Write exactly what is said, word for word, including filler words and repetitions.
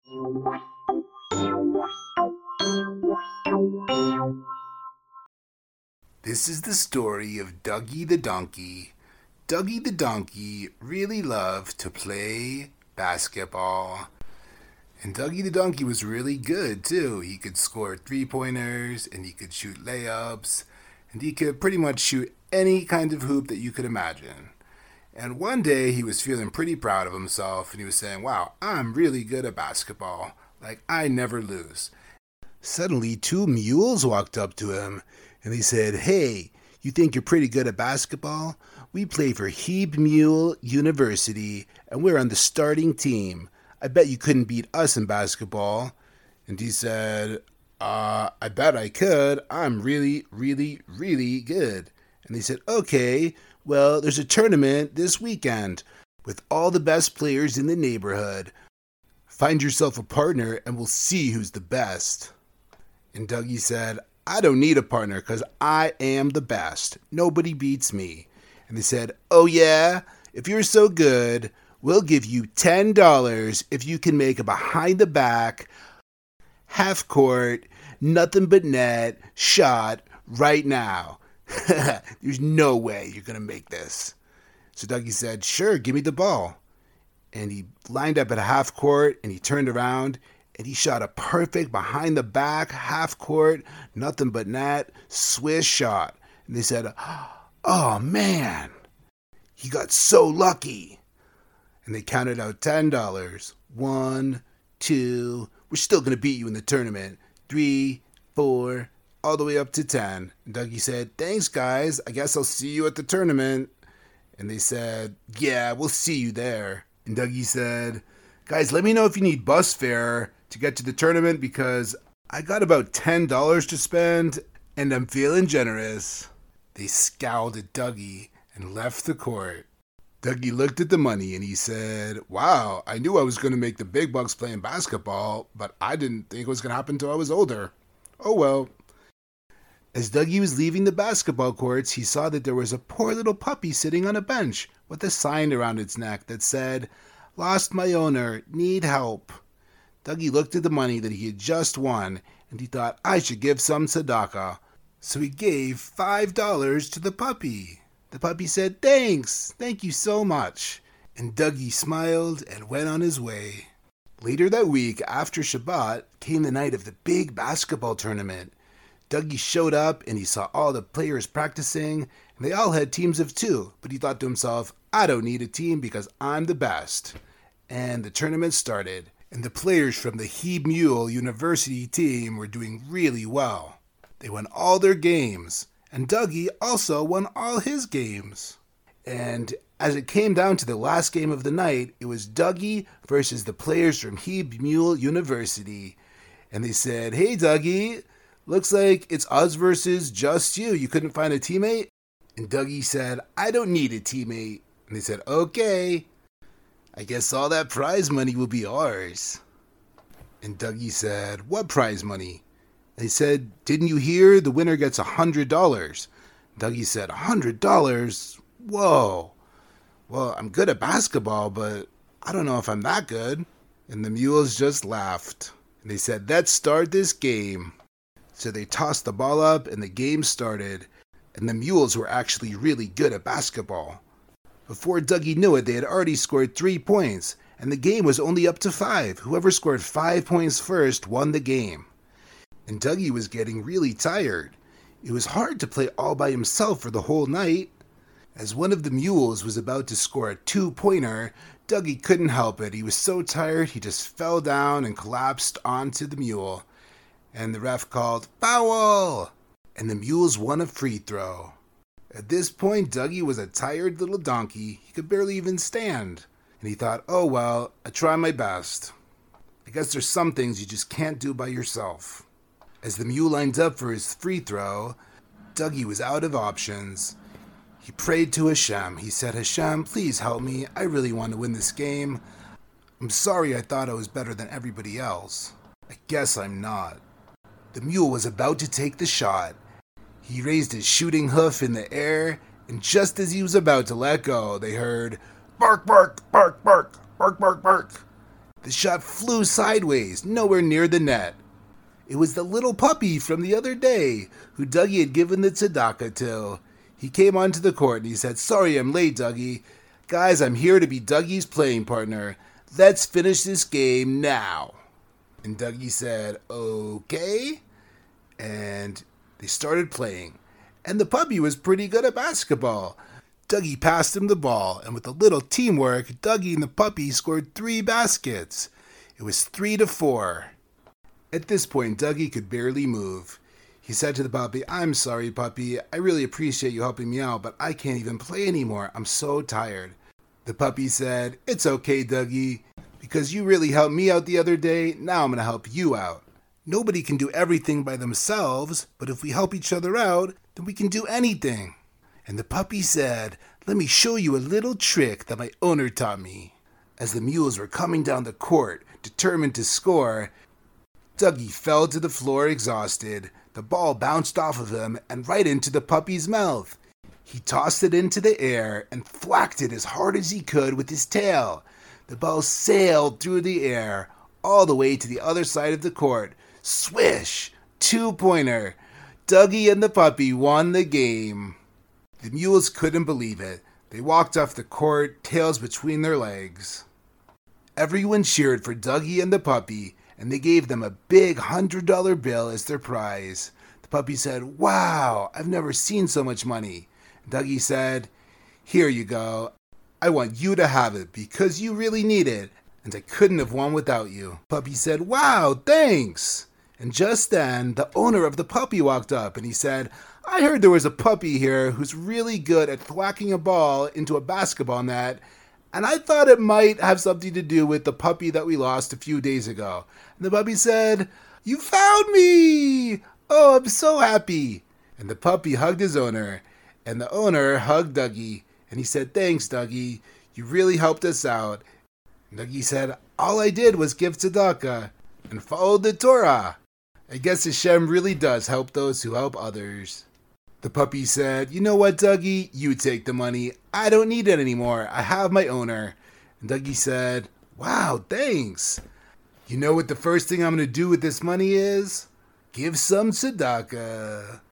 This is the story of Dougie the Donkey. Dougie the Donkey really loved to play basketball. And Dougie the Donkey was really good too. He could score three-pointers and he could shoot layups and he could pretty much shoot any kind of hoop that you could imagine. And one day he was feeling pretty proud of himself and he was saying, wow, I'm really good at basketball. Like, I never lose. Suddenly, two mules walked up to him and they said, hey, you think you're pretty good at basketball? We play for Heeb Mule University and we're on the starting team. I bet you couldn't beat us in basketball. And he said, uh, I bet I could. I'm really, really, really good. And they said, okay, well, there's a tournament this weekend with all the best players in the neighborhood. Find yourself a partner and we'll see who's the best. And Dougie said, I don't need a partner because I am the best. Nobody beats me. And they said, oh yeah, if you're so good, we'll give you ten dollars if you can make a behind the back, half court, nothing but net shot right now. There's no way you're going to make this. So Dougie said, sure, give me the ball. And he lined up at half court and he turned around and he shot a perfect behind the back, half court, nothing but net, swish shot. And they said, oh man, he got so lucky. And they counted out ten dollars. One, two, we're still going to beat you in the tournament. Three, four, all the way up to ten. And Dougie said, thanks guys, I guess I'll see you at the tournament. And they said, yeah, we'll see you there. And Dougie said, guys, let me know if you need bus fare to get to the tournament because I got about ten dollars to spend and I'm feeling generous. They scowled at Dougie and left the court. Dougie looked at the money and he said, wow, I knew I was going to make the big bucks playing basketball, but I didn't think it was going to happen until I was older. Oh well. As Dougie was leaving the basketball courts, he saw that there was a poor little puppy sitting on a bench with a sign around its neck that said, lost my owner, need help. Dougie looked at the money that he had just won and he thought, I should give some tzedakah. So he gave five dollars to the puppy. The puppy said, thanks, thank you so much. And Dougie smiled and went on his way. Later that week, after Shabbat, came the night of the big basketball tournament. Dougie showed up and he saw all the players practicing, and they all had teams of two, but he thought to himself, I don't need a team because I'm the best. And the tournament started, and the players from the Heeb Mule University team were doing really well. They won all their games. And Dougie also won all his games. And as it came down to the last game of the night, it was Dougie versus the players from Heeb Mule University. And they said, hey Dougie, looks like it's us versus just you. You couldn't find a teammate? And Dougie said, I don't need a teammate. And they said, okay, I guess all that prize money will be ours. And Dougie said, what prize money? They said, didn't you hear? The winner gets one hundred dollars. Dougie said, one hundred dollars? Whoa. Well, I'm good at basketball, but I don't know if I'm that good. And the mules just laughed. And they said, let's start this game. So they tossed the ball up and the game started. And the mules were actually really good at basketball. Before Dougie knew it, they had already scored three points. And the game was only up to five. Whoever scored five points first won the game. And Dougie was getting really tired. It was hard to play all by himself for the whole night. As one of the mules was about to score a two-pointer, Dougie couldn't help it. He was so tired, he just fell down and collapsed onto the mule. And the ref called, foul! And the mules won a free throw. At this point, Dougie was a tired little donkey. He could barely even stand. And he thought, oh well, I try my best. I guess there's some things you just can't do by yourself. As the mule lined up for his free throw, Dougie was out of options. He prayed to Hashem. He said, Hashem, please help me. I really want to win this game. I'm sorry I thought I was better than everybody else. I guess I'm not. The mule was about to take the shot. He raised his shooting hoof in the air, and just as he was about to let go, they heard, bark, bark, bark, bark, bark, bark, bark. The shot flew sideways, nowhere near the net. It was the little puppy from the other day who Dougie had given the tzedakah to. He came onto the court and he said, "Sorry I'm late, Dougie. Guys, I'm here to be Dougie's playing partner. Let's finish this game now." And Dougie said, "Okay." And they started playing. And the puppy was pretty good at basketball. Dougie passed him the ball, and with a little teamwork, Dougie and the puppy scored three baskets. It was three to four. At this point, Dougie could barely move. He said to the puppy, "I'm sorry, puppy. I really appreciate you helping me out, but I can't even play anymore. I'm so tired." The puppy said, "It's okay, Dougie. Because you really helped me out the other day, now I'm going to help you out. Nobody can do everything by themselves, but if we help each other out, then we can do anything." And the puppy said, "Let me show you a little trick that my owner taught me." As the mules were coming down the court, determined to score, Dougie fell to the floor exhausted. The ball bounced off of him and right into the puppy's mouth. He tossed it into the air and thwacked it as hard as he could with his tail. The ball sailed through the air all the way to the other side of the court. Swish! Two-pointer! Dougie and the puppy won the game. The mules couldn't believe it. They walked off the court, tails between their legs. Everyone cheered for Dougie and the puppy, and they gave them a big hundred dollar bill as their prize. The puppy said, "Wow, I've never seen so much money." And Dougie said, "Here you go. I want you to have it because you really need it, and I couldn't have won without you." Puppy said, "Wow, thanks." And just then, the owner of the puppy walked up and he said, "I heard there was a puppy here who's really good at thwacking a ball into a basketball net, and I thought it might have something to do with the puppy that we lost a few days ago." And the puppy said, "You found me! Oh, I'm so happy." And the puppy hugged his owner, and the owner hugged Dougie, and he said, "Thanks, Dougie. You really helped us out." And Dougie said, "All I did was give tzedakah and followed the Torah. I guess Hashem really does help those who help others." The puppy said, "You know what, Dougie? You take the money. I don't need it anymore. I have my owner." And Dougie said, "Wow, thanks. You know what the first thing I'm going to do with this money is? Give some tzedakah."